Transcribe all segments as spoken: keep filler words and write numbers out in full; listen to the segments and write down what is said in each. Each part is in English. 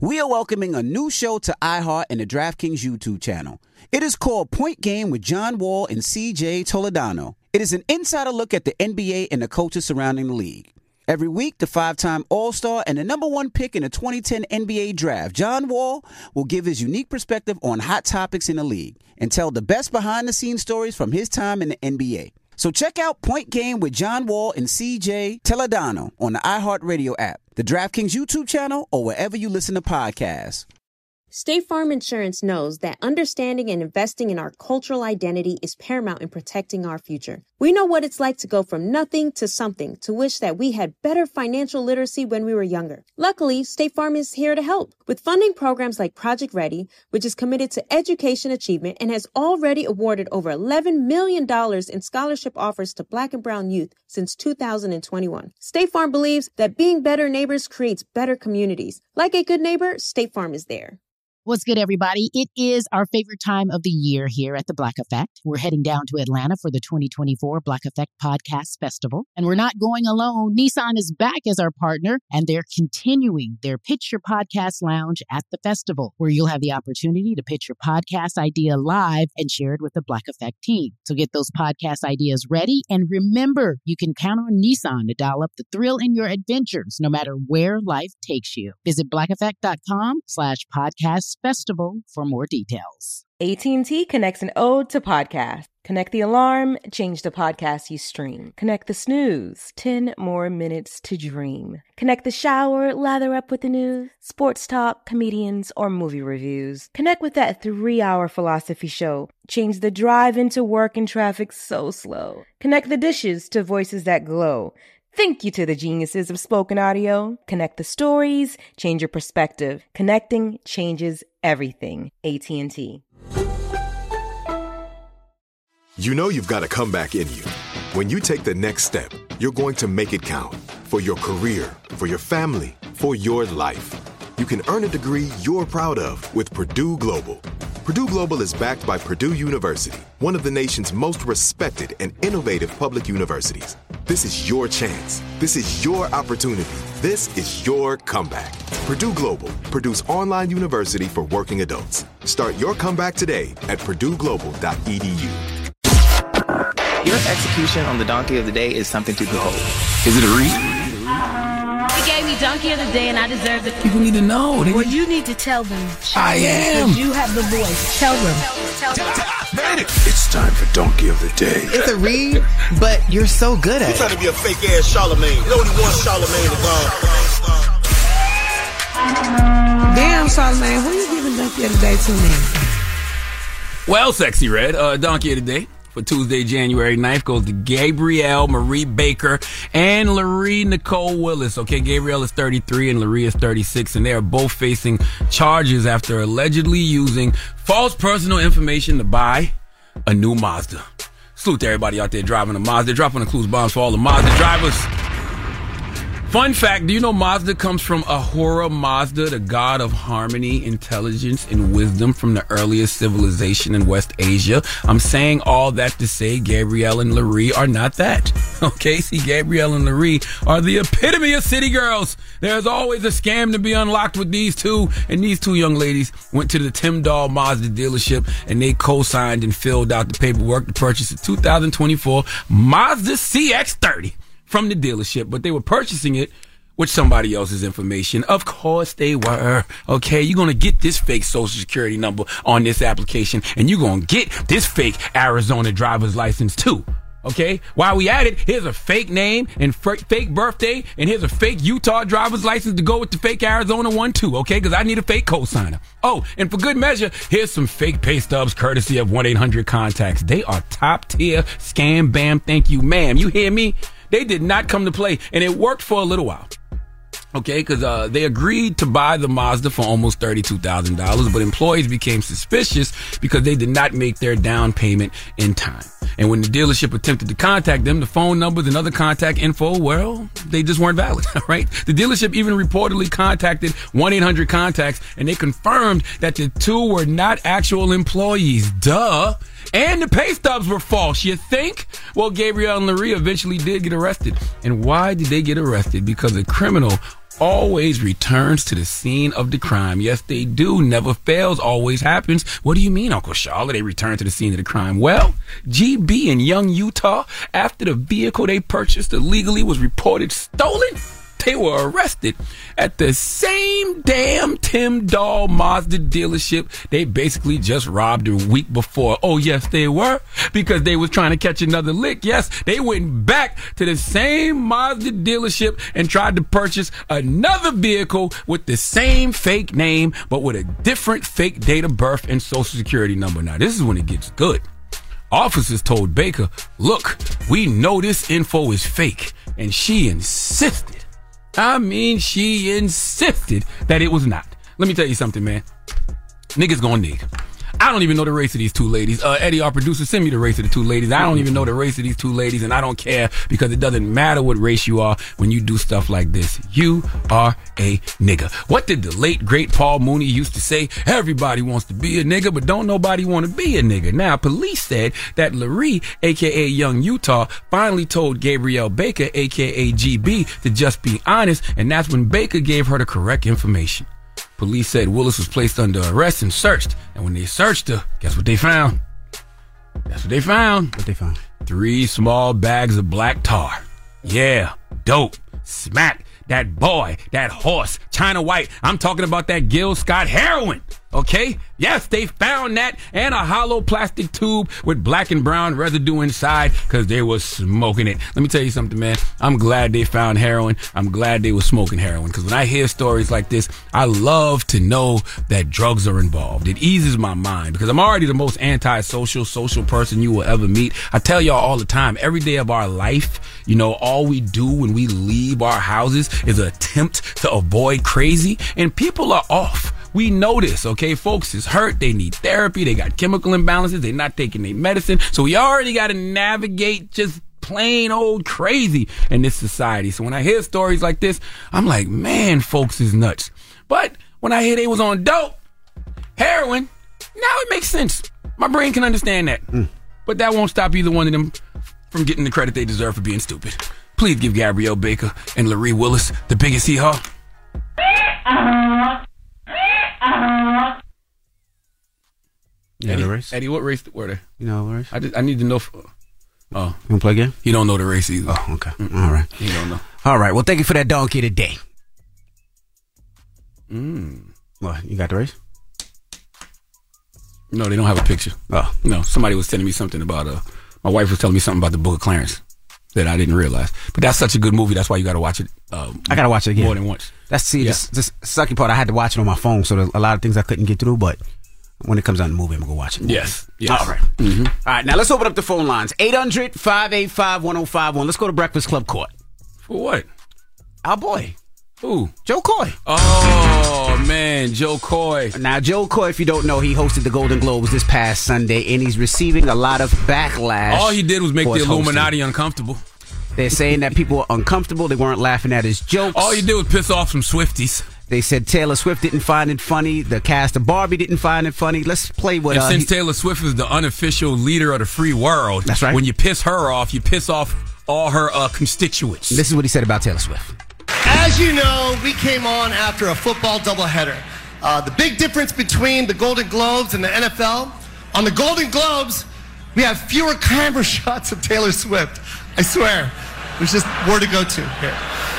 We are welcoming a new show to iHeart and the DraftKings YouTube channel. It is called Point Game with John Wall and C J Toledano. It is an insider look at the N B A and the coaches surrounding the league. Every week, the five-time All-Star and the number one pick in the twenty ten N B A Draft, John Wall, will give his unique perspective on hot topics in the league and tell the best behind-the-scenes stories from his time in the N B A. So check out Point Game with John Wall and C J Toledano on the iHeartRadio app, the DraftKings YouTube channel, or wherever you listen to podcasts. State Farm Insurance knows that understanding and investing in our cultural identity is paramount in protecting our future. We know what it's like to go from nothing to something, to wish that we had better financial literacy when we were younger. Luckily, State Farm is here to help with funding programs like Project Ready, which is committed to education achievement and has already awarded over eleven million dollars in scholarship offers to Black and Brown youth since two thousand twenty-one. State Farm believes that being better neighbors creates better communities. Like a good neighbor, State Farm is there. What's good, everybody? It is our favorite time of the year here at the Black Effect. We're heading down to Atlanta for the twenty twenty-four Black Effect Podcast Festival. And we're not going alone. Nissan is back as our partner, and they're continuing their Pitch Your Podcast Lounge at the festival, where you'll have the opportunity to pitch your podcast idea live and share it with the Black Effect team. So get those podcast ideas ready. And remember, you can count on Nissan to dial up the thrill in your adventures, no matter where life takes you. Visit blackeffect.com slash podcast festival for more details. A T and T connects an ode to podcast. Connect the alarm, change the podcast you stream. Connect the snooze, ten more minutes to dream. Connect the shower, lather up with the news, sports talk, comedians, or movie reviews. Connect with that three-hour philosophy show. Change the drive into work and traffic so slow. Connect the dishes to voices that glow. Thank you to the geniuses of spoken audio. Connect the stories, change your perspective. Connecting changes everything. A T and T. You know you've got a comeback in you. When you take the next step, you're going to make it count. For your career, for your family, for your life. You can earn a degree you're proud of with Purdue Global. Purdue Global is backed by Purdue University, one of the nation's most respected and innovative public universities. This is your chance. This is your opportunity. This is your comeback. Purdue Global, Purdue's online university for working adults. Start your comeback today at purdue global dot e d u. Your execution on the Donkey of the Day is something to behold. Is it a read? He gave me Donkey of the Day, and I deserve it. People need to know. They well, need... you need to tell them. I am. Because you have the voice. Tell them. Tell them. Made it. It's time for Donkey of the Day. It's a read, but you're so good at it. You're trying to be a fake-ass Charlemagne. You know what he wants Charlemagne to go. Damn, Charlemagne, who you giving Donkey of the Day to now? Well, Sexy Red, uh, Donkey of the Day for Tuesday, January ninth goes to Gabrielle Marie Baker and Laree Nicole Willis. Okay, Gabrielle is thirty-three and Laree is thirty-six, and they are both facing charges after allegedly using false personal information to buy a new Mazda. Salute to everybody out there driving a Mazda. Dropping the clues bombs for all the Mazda drivers. Fun fact, do you know Mazda comes from Ahura Mazda, the god of harmony, intelligence, and wisdom from the earliest civilization in West Asia? I'm saying all that to say Gabrielle and Laree are not that. Okay, see, Gabrielle and Laree are the epitome of city girls. There's always a scam to be unlocked with these two, and these two young ladies went to the Tim Dahl Mazda dealership, and they co-signed and filled out the paperwork to purchase a two thousand twenty-four Mazda C X thirty. From the dealership, but they were purchasing it with somebody else's information. Of course they were. Okay, you're going to get this fake social security number on this application, and you're going to get this fake Arizona driver's license too. Okay, while we at it, here's a fake name and f- fake birthday, and here's a fake Utah driver's license to go with the fake Arizona one too, okay, because I need a fake cosigner. Oh, and for good measure, here's some fake pay stubs courtesy of one eight hundred contacts. They are top tier scam, bam, thank you, ma'am. You hear me? They did not come to play, and it worked for a little while. Okay, because uh, they agreed to buy the Mazda for almost thirty-two thousand dollars, but employees became suspicious because they did not make their down payment in time. And when the dealership attempted to contact them, the phone numbers and other contact info, well, they just weren't valid, right? The dealership even reportedly contacted one eight hundred contacts, and they confirmed that the two were not actual employees. Duh. And the pay stubs were false, you think? Well, Gabrielle and Laree eventually did get arrested. And why did they get arrested? Because a criminal always returns to the scene of the crime. Yes, they do. Never fails, always happens. What do you mean, Uncle Charlotte? They return to the scene of the crime. Well, G B in Young, Utah, after the vehicle they purchased illegally was reported stolen, they were arrested at the same damn Tim Dahl Mazda dealership they basically just robbed a week before. Oh, yes, they were, because they was trying to catch another lick. Yes, they went back to the same Mazda dealership and tried to purchase another vehicle with the same fake name, but with a different fake date of birth and social security number. Now, this is when it gets good. Officers told Baker, look, we know this info is fake, and she insisted. I mean, she insisted that it was not. Let me tell you something, man. Niggas gonna need. I don't even know the race of these two ladies. Uh, Eddie, our producer, send me the race of the two ladies. I don't even know the race of these two ladies, and I don't care, because it doesn't matter what race you are when you do stuff like this. You are a nigga. What did the late, great Paul Mooney used to say? Everybody wants to be a nigga, but don't nobody want to be a nigga. Now, police said that Laree, a k a. Young Utah, finally told Gabrielle Baker, a k a. G B, to just be honest, and that's when Baker gave her the correct information. Police said Willis was placed under arrest and searched. And when they searched her, guess what they found? Guess what they found? What they found? Three small bags of black tar. Yeah, dope. Smack. That boy, that horse, China White. I'm talking about that Gil Scott heroin. Okay? Yes, they found that, and a hollow plastic tube with black and brown residue inside, because they was smoking it. Let me tell you something, man. I'm glad they found heroin. I'm glad they was smoking heroin, because when I hear stories like this, I love to know that drugs are involved. It eases my mind, because I'm already the most antisocial, social person you will ever meet. I tell y'all all the time, every day of our life, you know, all we do when we leave our houses is attempt to avoid crazy, and people are off. We know this, okay? Folks is hurt. They need therapy. They got chemical imbalances. They're not taking their medicine. So we already got to navigate just plain old crazy in this society. So when I hear stories like this, I'm like, man, folks is nuts. But when I hear they was on dope, heroin, now it makes sense. My brain can understand that. Mm. But that won't stop either one of them from getting the credit they deserve for being stupid. Please give Gabrielle Baker and Laree Willis the biggest hee-haw. Yeah, Eddie, the race? Eddie, what race were they? You know the race? I, just, I need to know. For, oh. You want to play again? He don't know the race either. Oh, okay. Mm-mm. All right. He don't know. All right. Well, thank you for that donkey today. Mm. What, you got the race? No, they don't have a picture. Oh. No, somebody was telling me something about, uh, my wife was telling me something about the Book of Clarence that I didn't realize. But that's such a good movie. That's why you got to watch it. Uh, I got to watch it again. More than once. That's, see, yeah. this, this sucky part, I had to watch it on my phone, so there's a lot of things I couldn't get through, but when it comes out in the movie, I'm going to go watch it. Yes. yes. All right. Mm-hmm. All right, now let's open up the phone lines. eight hundred, five eight five, one oh five one. Let's go to Breakfast Club Court. For what? Our boy. Who? Joe Coy. Oh, man, Joe Coy. Now, Joe Coy, if you don't know, he hosted the Golden Globes this past Sunday, and he's receiving a lot of backlash. All he did was make the Illuminati hosting. uncomfortable. They're saying that people were uncomfortable. They weren't laughing at his jokes. All he did was piss off some Swifties. They said Taylor Swift didn't find it funny. The cast of Barbie didn't find it funny. Let's play what... And uh, since he, Taylor Swift is the unofficial leader of the free world, that's right. When you piss her off, you piss off all her uh, constituents. This is what he said about Taylor Swift. As you know, we came on after a football doubleheader. Uh, the big difference between the Golden Globes and the N F L, on the Golden Globes, we have fewer camera shots of Taylor Swift. I swear. There's just more to go to here.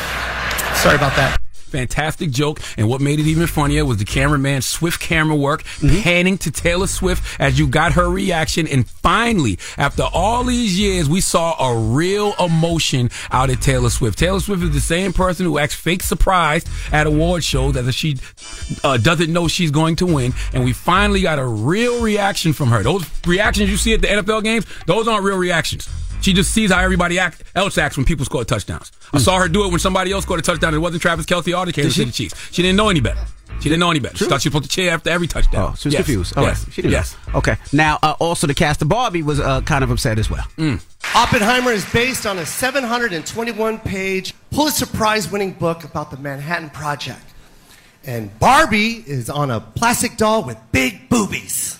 Sorry about that. Fantastic joke, and what made it even funnier was the cameraman's swift camera work, mm-hmm. panning to Taylor Swift as you got her reaction, and finally, after all these years, we saw a real emotion out of Taylor Swift. Taylor Swift is the same person who acts fake surprised at award shows as if she uh, doesn't know she's going to win, and we finally got a real reaction from her. Those reactions you see at the N F L games, those aren't real reactions. She just sees how everybody act, else acts when people score touchdowns. I saw her do it when somebody else scored a touchdown. It wasn't Travis Kelce or the Kansas City Chiefs. She didn't know any better. She didn't know any better. True. She thought she was supposed to cheer after every touchdown. Oh, she was yes. confused. All yes. right. She didn't yes. know. Okay. Now, uh, also the cast of Barbie was uh, kind of upset as well. Mm. Oppenheimer is based on a seven hundred twenty-one page Pulitzer Prize-winning book about the Manhattan Project. And Barbie is on a plastic doll with big boobies.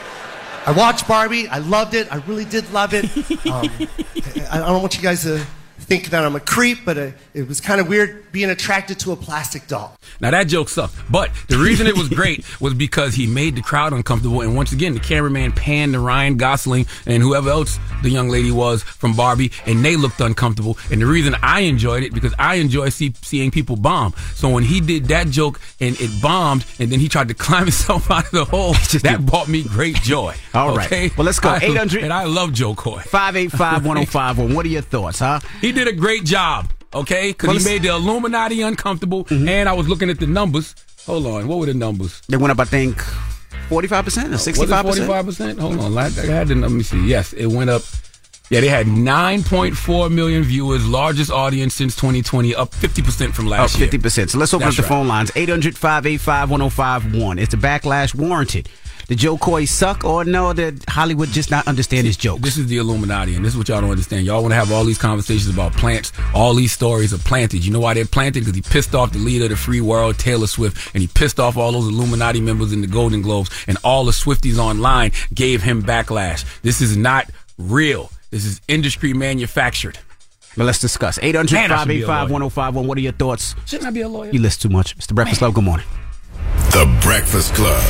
I watched Barbie. I loved it. I really did love it. Um, I, I don't want you guys to think that I'm a creep, but uh, it was kind of weird being attracted to a plastic doll. Now, that joke sucked. But the reason it was great was because he made the crowd uncomfortable. And once again, the cameraman panned to Ryan Gosling and whoever else the young lady was from Barbie, and they looked uncomfortable. And the reason I enjoyed it, because I enjoy see, seeing people bomb. So when he did that joke and it bombed, and then he tried to climb himself out of the hole, that brought me great joy. All right. Okay? Well, let's go. I, eight hundred And I love Joe Coy. five eight five, one oh five one. What are your thoughts, huh? He did a great job, okay? Because well, he made the Illuminati uncomfortable, mm-hmm. and I was looking at the numbers. Hold on. What were the numbers? They went up, I think, forty-five percent or sixty-five percent? forty-five percent? Hold on. I had to, let me see. Yes, it went up. Yeah, they had nine point four million viewers, largest audience since twenty twenty, up fifty percent from last year. Up fifty percent. So let's open That's up the right. phone lines. eight hundred, five eight five, one oh five one. Is the backlash warranted? Did Joe Coy suck, or no, did Hollywood just not understand his jokes? This is the Illuminati, and this is what y'all don't understand. Y'all want to have all these conversations about plants. All these stories are planted. You know why they're planted? Because he pissed off the leader of the free world, Taylor Swift, and he pissed off all those Illuminati members in the Golden Globes, and all the Swifties online gave him backlash. This is not real. This is industry manufactured. But let's discuss. eight hundred, five eight five, one oh five one. What are your thoughts? Shouldn't I be a lawyer? You listen too much. Mister Breakfast Club, good morning. The Breakfast Club.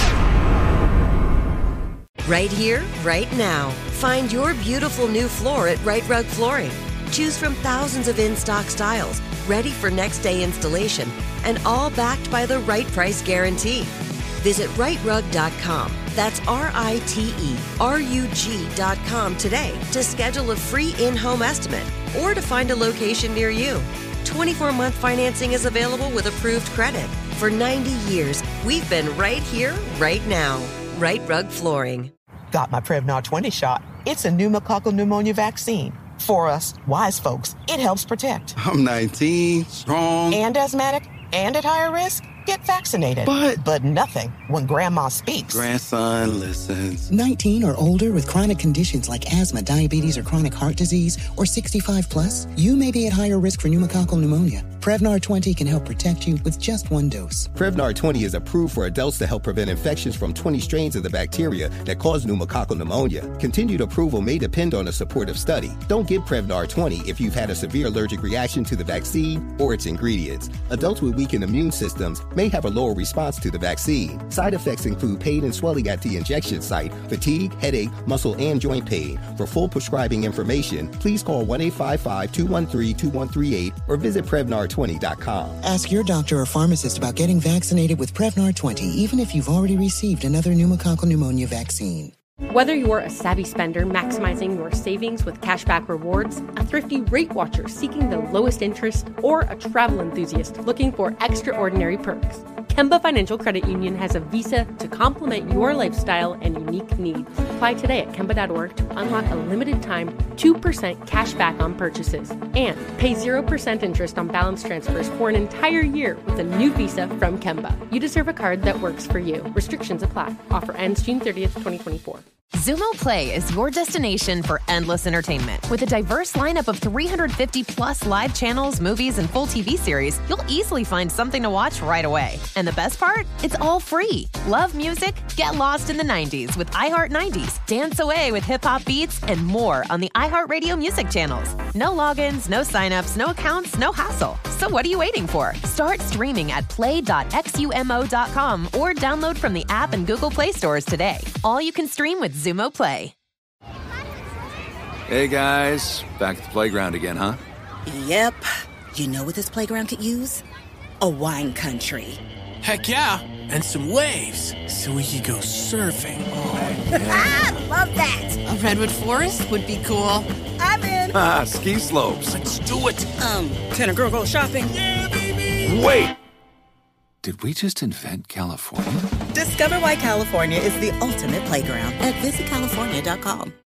Right here, right now. Find your beautiful new floor at Right Rug Flooring. Choose from thousands of in-stock styles, ready for next day installation, and all backed by the right price guarantee. Visit right rug dot com. That's R I T E R U G dot com today to schedule a free in-home estimate or to find a location near you. twenty-four month financing is available with approved credit. For ninety years, we've been right here, right now. Right Rug Flooring. Got my Prevnar twenty shot. It's a pneumococcal pneumonia vaccine. For us, wise folks, it helps protect. I'm nineteen, strong. And asthmatic, and at higher risk. Get vaccinated. But... But nothing when Grandma speaks. Grandson listens. nineteen or older with chronic conditions like asthma, diabetes, or chronic heart disease, or sixty-five plus, you may be at higher risk for pneumococcal pneumonia. Prevnar twenty can help protect you with just one dose. Prevnar twenty is approved for adults to help prevent infections from twenty strains of the bacteria that cause pneumococcal pneumonia. Continued approval may depend on a supportive study. Don't get Prevnar twenty if you've had a severe allergic reaction to the vaccine or its ingredients. Adults with weakened immune systems may have a lower response to the vaccine. Side effects include pain and swelling at the injection site, fatigue, headache, muscle, and joint pain. For full prescribing information, please call one eight five five, two one three, two one three eight or visit Prevnar twenty dot com. Ask your doctor or pharmacist about getting vaccinated with Prevnar twenty, even if you've already received another pneumococcal pneumonia vaccine. Whether you're a savvy spender maximizing your savings with cashback rewards, a thrifty rate watcher seeking the lowest interest, or a travel enthusiast looking for extraordinary perks, Kemba Financial Credit Union has a visa to complement your lifestyle and unique needs. Apply today at Kemba dot org to unlock a limited-time two percent cash back on purchases and pay zero percent interest on balance transfers for an entire year with a new visa from Kemba. You deserve a card that works for you. Restrictions apply. Offer ends June thirtieth, twenty twenty-four. Xumo Play is your destination for endless entertainment. With a diverse lineup of three hundred fifty plus live channels, movies, and full T V series, you'll easily find something to watch right away. And the best part? It's all free. Love music? Get lost in the nineties with iHeart nineties. Dance away with hip-hop beats and more on the iHeartRadio music channels. No logins, no signups, no accounts, no hassle. So what are you waiting for? Start streaming at play dot xumo dot com or download from the app and Google Play stores today. All you can stream with Xumo Play. Hey guys, back at the playground again, huh? Yep. You know what this playground could use? A wine country. Heck yeah, and some waves so we could go surfing. Oh, yeah. Ah, love that. A redwood forest would be cool. I'm in. Ah, ski slopes. Let's do it. Um, can a girl go shopping? Yeah, baby. Wait. Did we just invent California? Discover why California is the ultimate playground at visit california dot com.